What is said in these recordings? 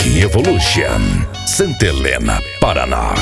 Music Evolution, Santa Helena, Paraná.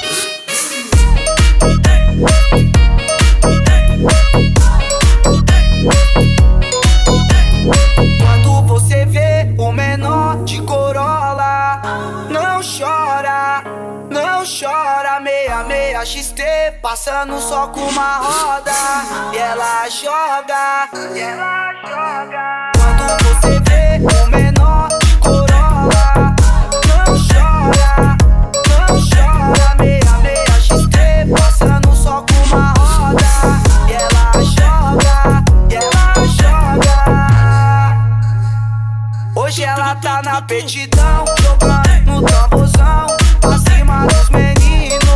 Quando você vê o menor de Corolla, não chora, não chora. 66 XT passando só com uma roda, e ela joga, e ela joga. Quando você vê o menor de Corolla, não chora, não chora. 66 XT passando só com uma roda, e ela joga, e ela joga. Hoje ela tá na petidão, jogando no tamborzão, acima dos meninos.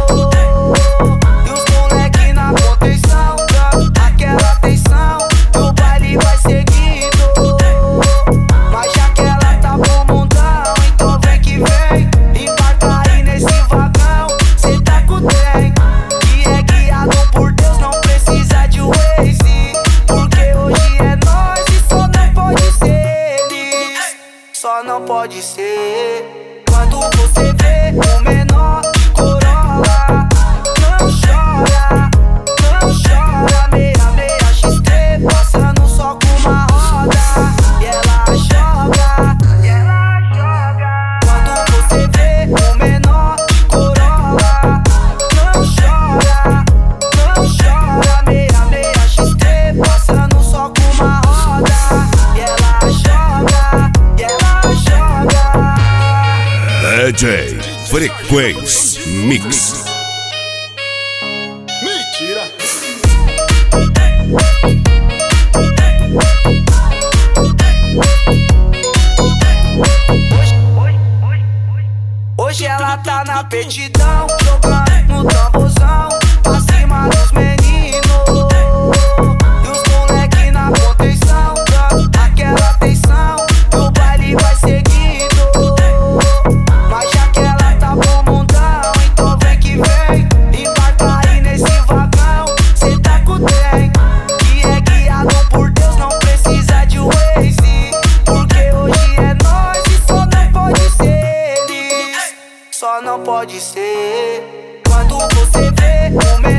E os moleque na contenção, dando aquela atenção, e o baile vai seguindo. Mas já que ela tá pro mundão, então vem que vem, embarca aí nesse vagão, cê tá com o trem, que é guiado por Deus, não precisa de Waze. Porque hoje é nós e só não pode ser eles, só não pode ser. Quando você vê o menor de Corolla, não chora, não chora. 66 XT passando só com uma roda, e ela joga, e ela joga. Quando você vê o menor de Corolla, não chora, não chora. 66 XT passando só com uma roda, e ela joga, e ela joga. DJ Frequência Mix. Mentira! Hoje ela tá na petidão, jogando no tamborzão, acima dos meninos. E os moleque na contenção, dando aquela atenção, e o baile vai seguindo. Mas já que ela tá pro mundão, então vem que vem, embarca aí nesse vagão, cê tá com o trem, que é guiado por Deus, não precisa de Waze. Porque hoje é nós e só não pode ser eles, só não pode ser. Quando você vê o menor